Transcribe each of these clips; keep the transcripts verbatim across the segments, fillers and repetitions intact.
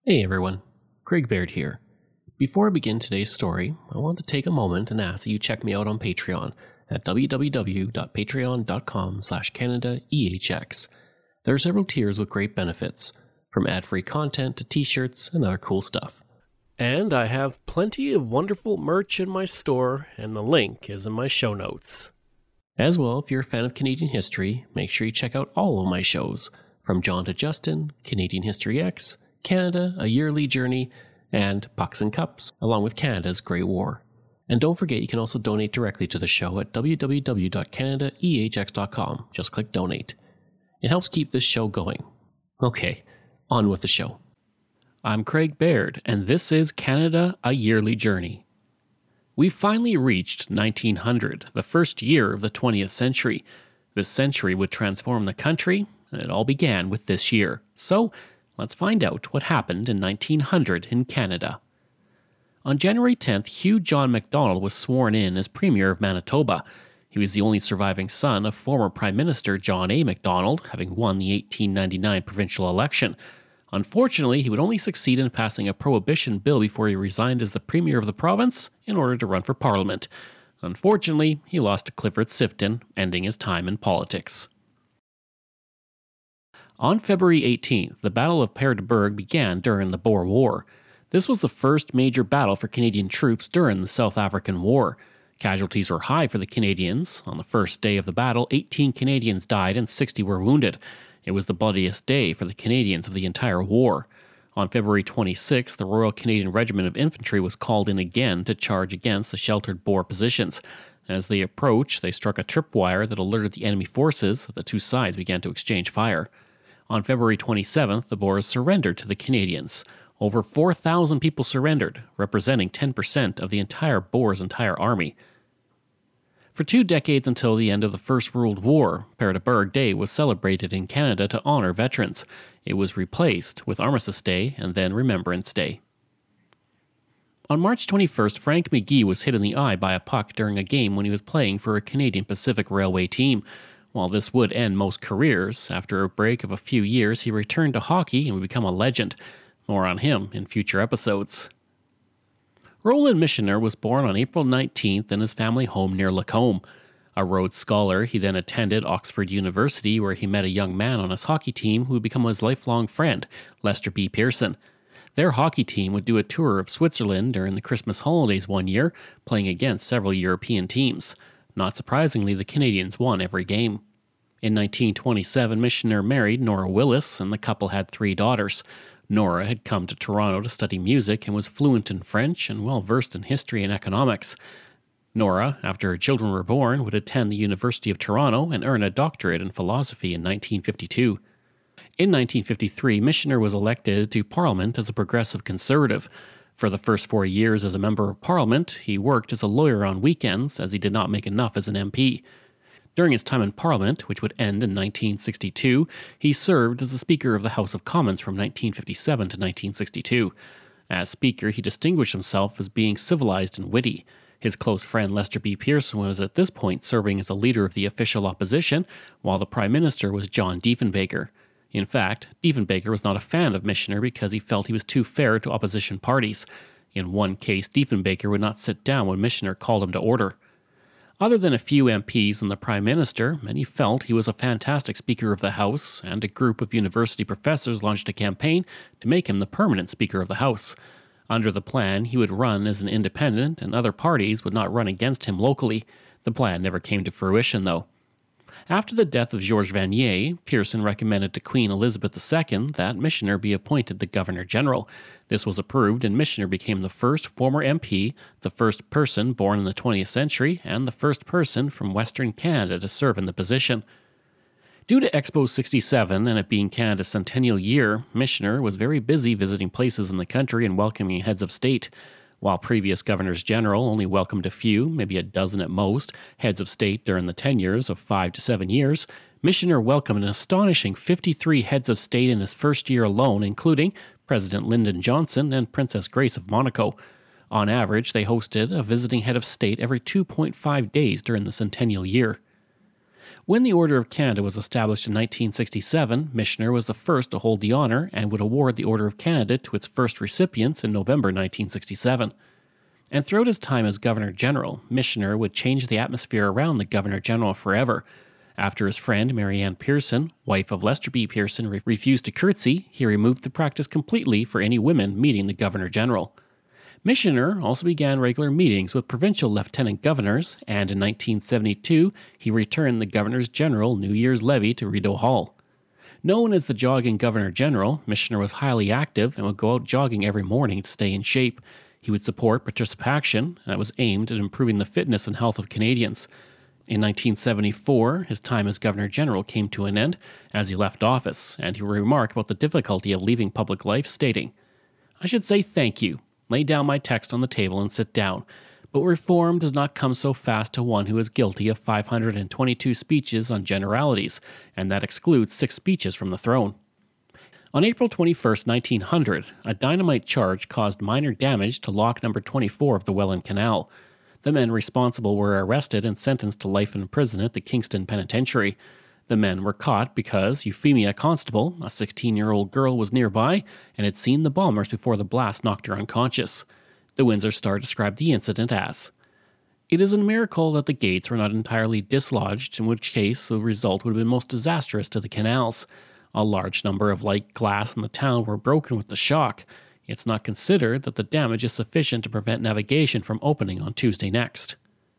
Hey everyone, Craig Baird here. Before I begin today's story, I want to take a moment and ask that you check me out on Patreon at www.patreon.com slash CanadaEHX. There are several tiers with great benefits, from ad-free content to t-shirts and other cool stuff. And I have plenty of wonderful merch in my store, and the link is in my show notes. As well, if you're a fan of Canadian history, make sure you check out all of my shows, from John to Justin, Canadian History X, Canada, A Yearly Journey, and Pucks and Cups, along with Canada's Great War. And don't forget you can also donate directly to the show at w w w dot canada e h x dot com. Just click donate. It helps keep this show going. Okay, on with the show. I'm Craig Baird, and this is Canada, A Yearly Journey. We finally reached nineteen hundred, the first year of the twentieth century. This century would transform the country, and it all began with this year. So, let's find out what happened in nineteen hundred in Canada. On January tenth, Hugh John Macdonald was sworn in as Premier of Manitoba. He was the only surviving son of former Prime Minister John A. Macdonald, having won the eighteen ninety-nine provincial election. Unfortunately, he would only succeed in passing a prohibition bill before he resigned as the Premier of the province in order to run for Parliament. Unfortunately, he lost to Clifford Sifton, ending his time in politics. On February eighteenth, the Battle of Père de Bergue began during the Boer War. This was the first major battle for Canadian troops during the South African War. Casualties were high for the Canadians. On the first day of the battle, eighteen Canadians died and sixty were wounded. It was the bloodiest day for the Canadians of the entire war. On February twenty-sixth, the Royal Canadian Regiment of Infantry was called in again to charge against the sheltered Boer positions. As they approached, they struck a tripwire that alerted the enemy forces. The two sides began to exchange fire. On February twenty-seventh, the Boers surrendered to the Canadians. Over four thousand people surrendered, representing ten percent of the entire Boers' entire army. For two decades until the end of the First World War, Père de Bergue Day was celebrated in Canada to honor veterans. It was replaced with Armistice Day and then Remembrance Day. On March twenty-first, Frank McGee was hit in the eye by a puck during a game when he was playing for a Canadian Pacific Railway team. While this would end most careers, after a break of a few years, he returned to hockey and would become a legend. More on him in future episodes. Roland Michener was born on April nineteenth in his family home near Lacombe. A Rhodes Scholar, he then attended Oxford University, where he met a young man on his hockey team who would become his lifelong friend, Lester B. Pearson. Their hockey team would do a tour of Switzerland during the Christmas holidays one year, playing against several European teams. Not surprisingly, the Canadians won every game. In nineteen twenty-seven, Michener married Nora Willis, and the couple had three daughters. Nora had come to Toronto to study music and was fluent in French and well-versed in history and economics. Nora, after her children were born, would attend the University of Toronto and earn a doctorate in philosophy in nineteen fifty-two. In nineteen fifty-three, Michener was elected to Parliament as a progressive conservative. For the first four years as a member of Parliament, he worked as a lawyer on weekends as he did not make enough as an M P. During his time in Parliament, which would end in nineteen sixty-two, he served as the Speaker of the House of Commons from nineteen fifty-seven to nineteen sixty-two. As Speaker, he distinguished himself as being civilized and witty. His close friend Lester B. Pearson was at this point serving as the leader of the official opposition, while the Prime Minister was John Diefenbaker. In fact, Diefenbaker was not a fan of Michener because he felt he was too fair to opposition parties. In one case, Diefenbaker would not sit down when Michener called him to order. Other than a few M Ps and the Prime Minister, many felt he was a fantastic Speaker of the House, and a group of university professors launched a campaign to make him the permanent Speaker of the House. Under the plan, he would run as an independent, and other parties would not run against him locally. The plan never came to fruition, though. After the death of Georges Vanier, Pearson recommended to Queen Elizabeth the Second that Michener be appointed the Governor-General. This was approved, and Michener became the first former M P, the first person born in the twentieth century, and the first person from Western Canada to serve in the position. Due to Expo sixty-seven and it being Canada's centennial year, Michener was very busy visiting places in the country and welcoming heads of state. While previous governors-general only welcomed a few, maybe a dozen at most, heads of state during the tenures of five to seven years, Michener welcomed an astonishing fifty-three heads of state in his first year alone, including President Lyndon Johnson and Princess Grace of Monaco. On average, they hosted a visiting head of state every two point five days during the centennial year. When the Order of Canada was established in nineteen sixty-seven, Michener was the first to hold the honor and would award the Order of Canada to its first recipients in November nineteen sixty-seven. And throughout his time as Governor General, Michener would change the atmosphere around the Governor General forever. After his friend Mary Ann Pearson, wife of Lester B. Pearson, re- refused to curtsy, he removed the practice completely for any women meeting the Governor General. Michener also began regular meetings with provincial lieutenant governors, and in nineteen seventy-two he returned the Governors General New Year's levee to Rideau Hall. Known as the jogging Governor General, Michener was highly active and would go out jogging every morning to stay in shape. He would support Patricipa Action that was aimed at improving the fitness and health of Canadians. In nineteen seventy-four, his time as Governor General came to an end as he left office, and he would remark about the difficulty of leaving public life, stating, "I should say thank you, lay down my text on the table and sit down, but reform does not come so fast to one who is guilty of five hundred twenty-two speeches on generalities, and that excludes six speeches from the throne." On April twenty-first, nineteen hundred, a dynamite charge caused minor damage to lock number twenty-four of the Welland Canal. The men responsible were arrested and sentenced to life in prison at the Kingston Penitentiary. The men were caught because Euphemia Constable, a sixteen-year-old girl, was nearby and had seen the bombers before the blast knocked her unconscious. The Windsor Star described the incident as, "It is a miracle that the gates were not entirely dislodged, in which case the result would have been most disastrous to the canals. A large number of light glass in the town were broken with the shock. It's not considered that the damage is sufficient to prevent navigation from opening on Tuesday next."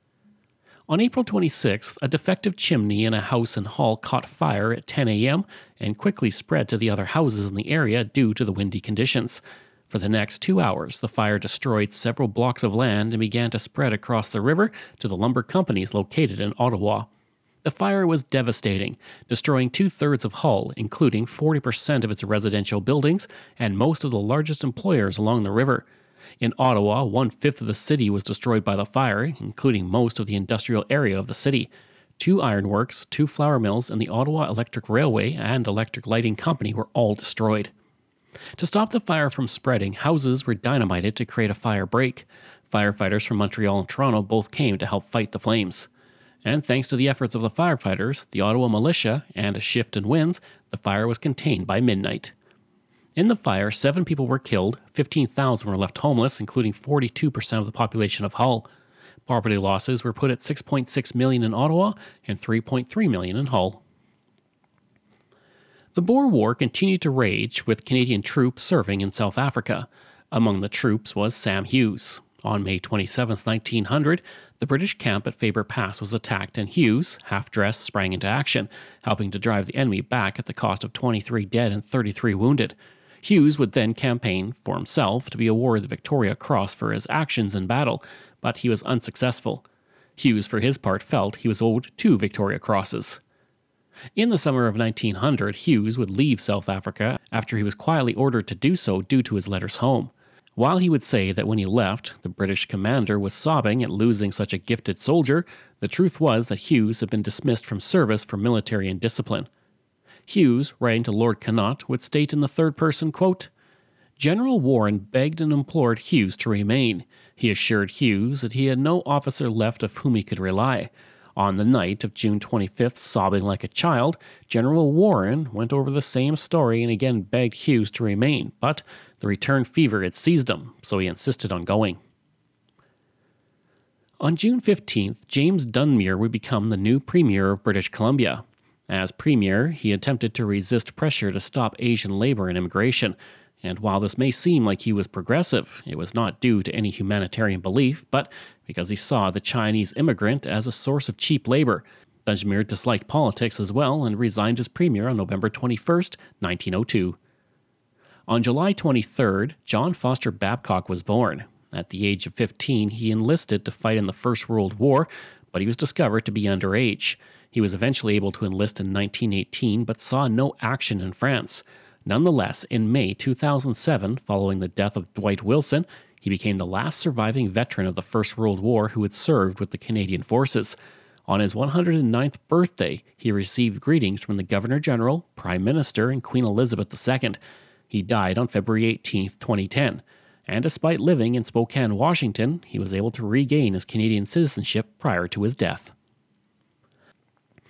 On April twenty-sixth, a defective chimney in a house in Hull caught fire at ten a.m. and quickly spread to the other houses in the area due to the windy conditions. For the next two hours, the fire destroyed several blocks of land and began to spread across the river to the lumber companies located in Ottawa. The fire was devastating, destroying two-thirds of Hull, including forty percent of its residential buildings and most of the largest employers along the river. In Ottawa, one-fifth of the city was destroyed by the fire, including most of the industrial area of the city. Two ironworks, two flour mills, and the Ottawa Electric Railway and Electric Lighting Company were all destroyed. To stop the fire from spreading, houses were dynamited to create a fire break. Firefighters from Montreal and Toronto both came to help fight the flames. And thanks to the efforts of the firefighters, the Ottawa militia, and a shift in winds, the fire was contained by midnight. In the fire, seven people were killed, fifteen thousand were left homeless, including forty-two percent of the population of Hull. Property losses were put at six point six million dollars in Ottawa and three point three million dollars in Hull. The Boer War continued to rage, with Canadian troops serving in South Africa. Among the troops was Sam Hughes. On May twenty-seventh, nineteen hundred, the British camp at Faber Pass was attacked, and Hughes, half-dressed, sprang into action, helping to drive the enemy back at the cost of twenty-three dead and thirty-three wounded. Hughes would then campaign for himself to be awarded the Victoria Cross for his actions in battle, but he was unsuccessful. Hughes, for his part, felt he was owed two Victoria Crosses. In the summer of nineteen hundred, Hughes would leave South Africa after he was quietly ordered to do so due to his letters home. While he would say that when he left, the British commander was sobbing at losing such a gifted soldier, the truth was that Hughes had been dismissed from service for military indiscipline. Hughes, writing to Lord Connaught, would state in the third person, quote, "General Warren begged and implored Hughes to remain. He assured Hughes that he had no officer left of whom he could rely. On the night of June twenty-fifth, sobbing like a child, General Warren went over the same story and again begged Hughes to remain, but the return fever had seized him, so he insisted on going." On June fifteenth, James Dunmere would become the new Premier of British Columbia. As Premier, he attempted to resist pressure to stop Asian labor and immigration, and while this may seem like he was progressive, it was not due to any humanitarian belief, but because he saw the Chinese immigrant as a source of cheap labor. Dunmere disliked politics as well and resigned as Premier on November twenty-first, nineteen oh two. On July twenty-third, John Foster Babcock was born. At the age of fifteen, he enlisted to fight in the First World War, but he was discovered to be underage. He was eventually able to enlist in nineteen eighteen, but saw no action in France. Nonetheless, in May two thousand seven, following the death of Dwight Wilson, he became the last surviving veteran of the First World War who had served with the Canadian Forces. On his one hundred ninth birthday, he received greetings from the Governor-General, Prime Minister, and Queen Elizabeth the Second. He died on February eighteenth, twenty ten, and despite living in Spokane, Washington, he was able to regain his Canadian citizenship prior to his death.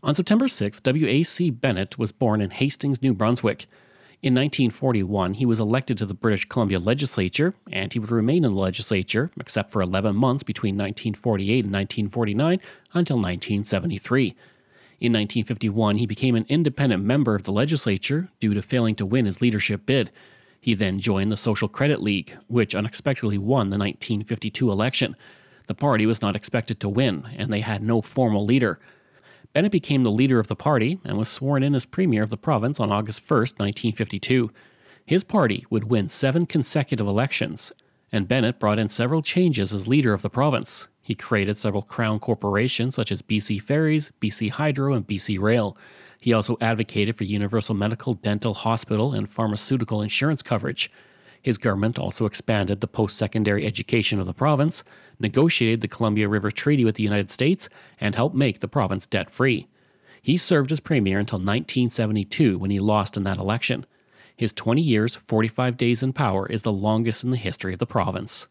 On September sixth, W A C Bennett was born in Hastings, New Brunswick. In nineteen forty-one, he was elected to the British Columbia legislature, and he would remain in the legislature, except for eleven months between nineteen forty-eight and nineteen forty-nine, until nineteen seventy-three. In nineteen fifty-one, he became an independent member of the legislature due to failing to win his leadership bid. He then joined the Social Credit League, which unexpectedly won the nineteen fifty-two election. The party was not expected to win, and they had no formal leader. Bennett became the leader of the party and was sworn in as premier of the province on August first, nineteen fifty-two. His party would win seven consecutive elections, and Bennett brought in several changes as leader of the province. He created several crown corporations such as B C Ferries, B C Hydro, and B C Rail. He also advocated for universal medical, dental, hospital, and pharmaceutical insurance coverage. His government also expanded the post-secondary education of the province, negotiated the Columbia River Treaty with the United States, and helped make the province debt-free. He served as premier until nineteen seventy-two, when he lost in that election. His twenty years, forty-five days in power is the longest in the history of the province.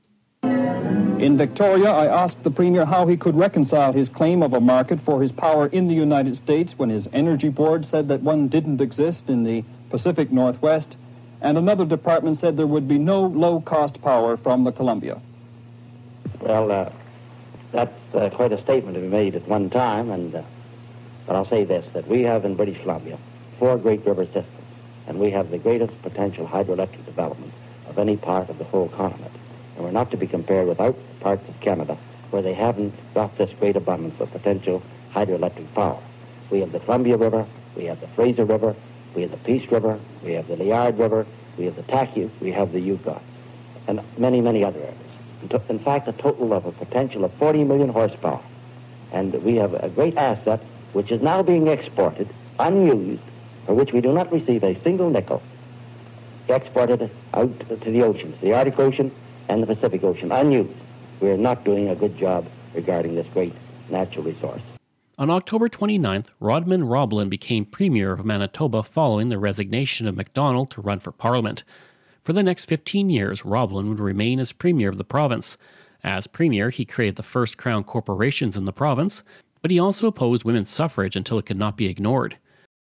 In Victoria, I asked the Premier how he could reconcile his claim of a market for his power in the United States when his Energy Board said that one didn't exist in the Pacific Northwest, and another department said there would be no low-cost power from the Columbia. Well, uh, that's uh, quite a statement to be made at one time, and uh, but I'll say this, that we have in British Columbia four great river systems, and we have the greatest potential hydroelectric development of any part of the whole continent. And we're not to be compared with out parts of Canada where they haven't got this great abundance of potential hydroelectric power. We have the Columbia River, we have the Fraser River, we have the Peace River, we have the Liard River, we have the Taku, we have the Yukon, and many, many other areas. In fact, a total of a potential of forty million horsepower. And we have a great asset which is now being exported, unused, for which we do not receive a single nickel, exported out to the oceans, the Arctic Ocean and the Pacific Ocean, unused. We are not doing a good job regarding this great natural resource. On October twenty-ninth, Rodman Roblin became Premier of Manitoba following the resignation of Macdonald to run for Parliament. For the next fifteen years, Roblin would remain as Premier of the province. As Premier, he created the first Crown corporations in the province, but he also opposed women's suffrage until it could not be ignored.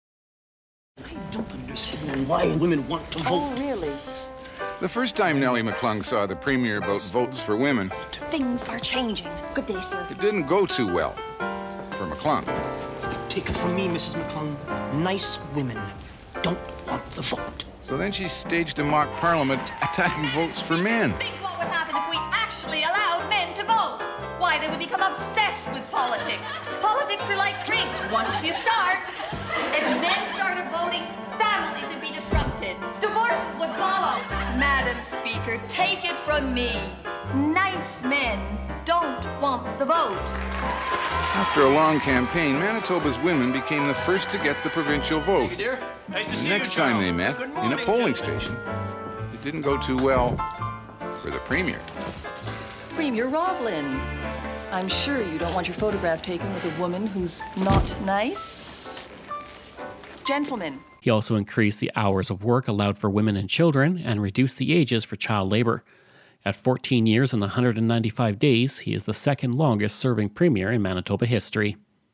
I don't understand why women want to vote. Oh, really? The first time Nellie McClung saw the Premier about votes for women, Things are changing. Good day, sir. it didn't go too well for McClung. Take it from me, Missus McClung. Nice women don't want the vote. So then she staged a mock parliament attacking votes for men. Think what would happen if we actually allowed men to vote. Why, they would become obsessed with politics. Politics are like drinks. Once you start, if men started voting, families would be disrupted. Divorces would follow. Madam Speaker, take it from me. Nice men don't want the vote. After a long campaign, Manitoba's women became the first to get the provincial vote. Nice to The see next you, time Charles. they met, Good in a morning, polling gentlemen. station, it didn't go too well for the Premier. Premier Roblin, I'm sure you don't want your photograph taken with a woman who's not nice. Gentlemen. He also increased the hours of work allowed for women and children and reduced the ages for child labor. At fourteen years and one hundred ninety-five days, he is the second longest serving premier in Manitoba history.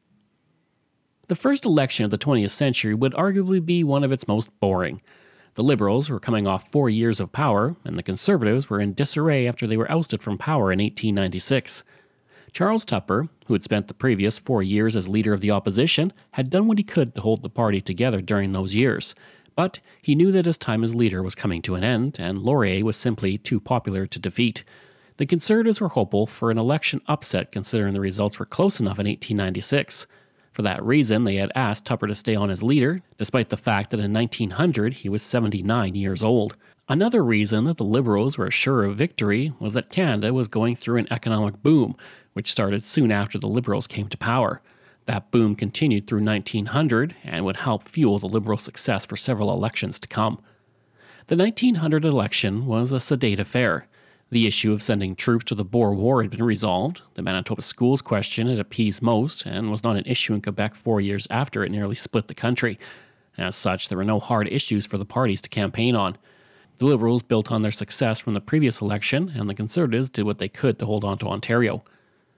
The first election of the twentieth century would arguably be one of its most boring. The Liberals were coming off four years of power, and the Conservatives were in disarray after they were ousted from power in eighteen ninety-six. Charles Tupper, who had spent the previous four years as leader of the opposition, had done what he could to hold the party together during those years. But he knew that his time as leader was coming to an end, and Laurier was simply too popular to defeat. The Conservatives were hopeful for an election upset considering the results were close enough in eighteen ninety-six. For that reason, they had asked Tupper to stay on as leader, despite the fact that in nineteen hundred he was seventy-nine years old. Another reason that the Liberals were sure of victory was that Canada was going through an economic boom, which started soon after the Liberals came to power. That boom continued through nineteen hundred and would help fuel the Liberal success for several elections to come. The nineteen hundred election was a sedate affair. The issue of sending troops to the Boer War had been resolved, the Manitoba schools question had appeased most, and was not an issue in Quebec four years after it nearly split the country. As such, there were no hard issues for the parties to campaign on. The Liberals built on their success from the previous election, and the Conservatives did what they could to hold on to Ontario.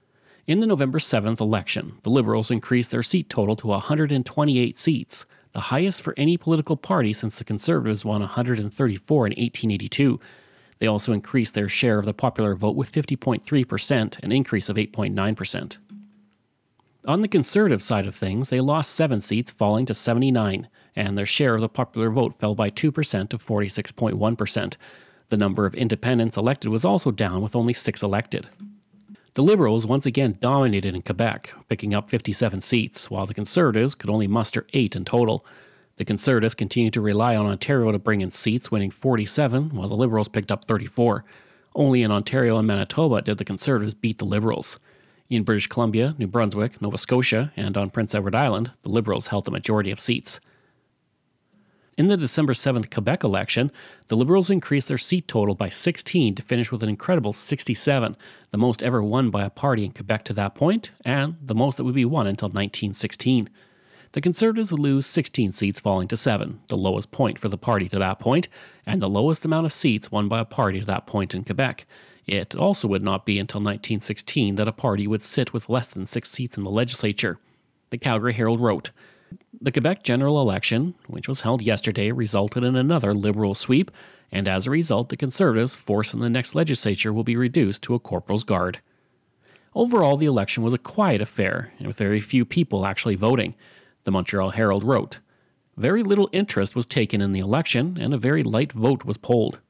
In the November seventh election, the Liberals increased their seat total to one hundred twenty-eight seats, the highest for any political party since the Conservatives won one hundred thirty-four in eighteen eighty-two. They also increased their share of the popular vote with fifty point three percent, an increase of eight point nine percent. On the Conservative side of things, they lost seven seats, falling to seventy-nine, and their share of the popular vote fell by two percent to forty-six point one percent. The number of independents elected was also down, with only six elected. The Liberals once again dominated in Quebec, picking up fifty-seven seats, while the Conservatives could only muster eight in total. The Conservatives continued to rely on Ontario to bring in seats, winning forty-seven, while the Liberals picked up thirty-four. Only in Ontario and Manitoba did the Conservatives beat the Liberals. In British Columbia, New Brunswick, Nova Scotia, and on Prince Edward Island, the Liberals held the majority of seats. In the December seventh Quebec election, the Liberals increased their seat total by sixteen to finish with an incredible sixty-seven, the most ever won by a party in Quebec to that point, and the most that would be won until nineteen sixteen. The Conservatives would lose sixteen seats, falling to seven, the lowest point for the party to that point, and the lowest amount of seats won by a party to that point in Quebec. It also would not be until nineteen sixteen that a party would sit with less than six seats in the legislature. The Calgary Herald wrote, "The Quebec general election, which was held yesterday, resulted in another Liberal sweep, and as a result, the Conservatives' force in the next legislature will be reduced to a corporal's guard." Overall, the election was a quiet affair, with very few people actually voting. The Montreal Herald wrote, "Very little interest was taken in the election, and a very light vote was polled."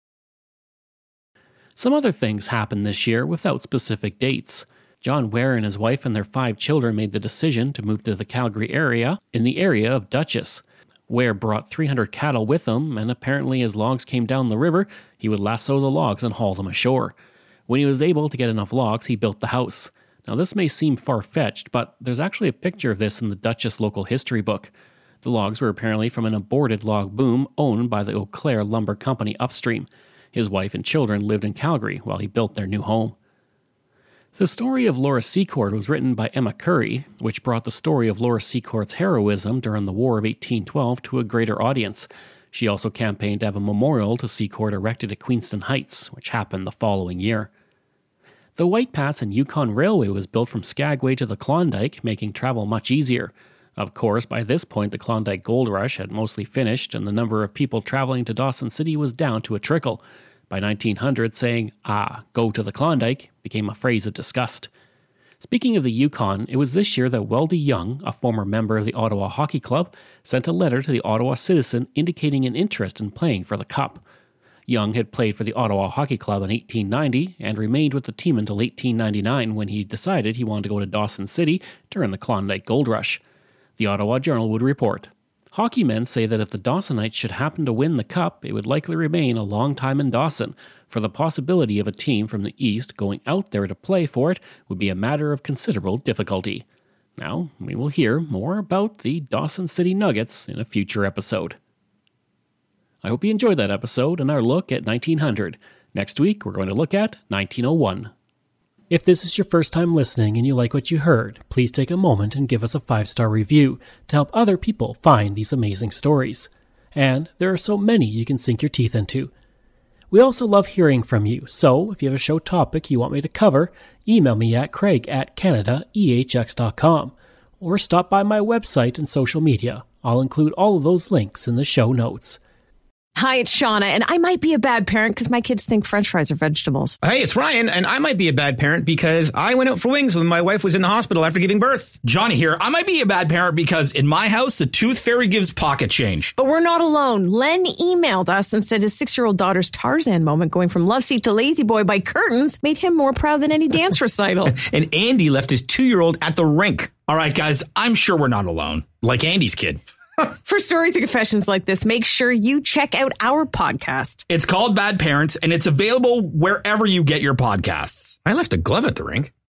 Some other things happened this year without specific dates. John Ware and his wife and their five children made the decision to move to the Calgary area in the area of Dutchess. Ware brought three hundred cattle with him, and apparently as logs came down the river, he would lasso the logs and haul them ashore. When he was able to get enough logs, he built the house. Now this may seem far-fetched, but there's actually a picture of this in the Dutchess local history book. The logs were apparently from an aborted log boom owned by the Eau Claire Lumber Company upstream. His wife and children lived in Calgary while he built their new home. The story of Laura Secord was written by Emma Curry, which brought the story of Laura Secord's heroism during the War of eighteen twelve to a greater audience. She also campaigned to have a memorial to Secord erected at Queenston Heights, which happened the following year. The White Pass and Yukon Railway was built from Skagway to the Klondike, making travel much easier. Of course, by this point the Klondike Gold Rush had mostly finished, and the number of people traveling to Dawson City was down to a trickle. By nineteen hundred, saying, "Ah, go to the Klondike," became a phrase of disgust. Speaking of the Yukon, it was this year that Weldy Young, a former member of the Ottawa Hockey Club, sent a letter to the Ottawa Citizen indicating an interest in playing for the Cup. Young had played for the Ottawa Hockey Club in eighteen ninety and remained with the team until eighteen ninety-nine when he decided he wanted to go to Dawson City during the Klondike Gold Rush. The Ottawa Journal would report, "Hockey men say that if the Dawsonites should happen to win the Cup, it would likely remain a long time in Dawson, for the possibility of a team from the East going out there to play for it would be a matter of considerable difficulty." Now, we will hear more about the Dawson City Nuggets in a future episode. I hope you enjoyed that episode and our look at nineteen hundred. Next week, we're going to look at nineteen oh one. If this is your first time listening and you like what you heard, please take a moment and give us a five-star review to help other people find these amazing stories. And there are so many you can sink your teeth into. We also love hearing from you, so if you have a show topic you want me to cover, email me at craig at canada e h x dot com or stop by my website and social media. I'll include all of those links in the show notes. Hi, it's Shauna, and I might be a bad parent because my kids think French fries are vegetables. Hey, it's Ryan, and I might be a bad parent because I went out for wings when my wife was in the hospital after giving birth. Johnny here. I might be a bad parent because in my house, the tooth fairy gives pocket change. But we're not alone. Len emailed us and said his six-year-old daughter's Tarzan moment going from love seat to lazy boy by curtains made him more proud than any dance recital. And Andy left his two-year-old at the rink. All right, guys, I'm sure we're not alone. Like Andy's kid. For stories and confessions like this, make sure you check out our podcast. It's called Bad Parents, and it's available wherever you get your podcasts. I left a glove at the rink.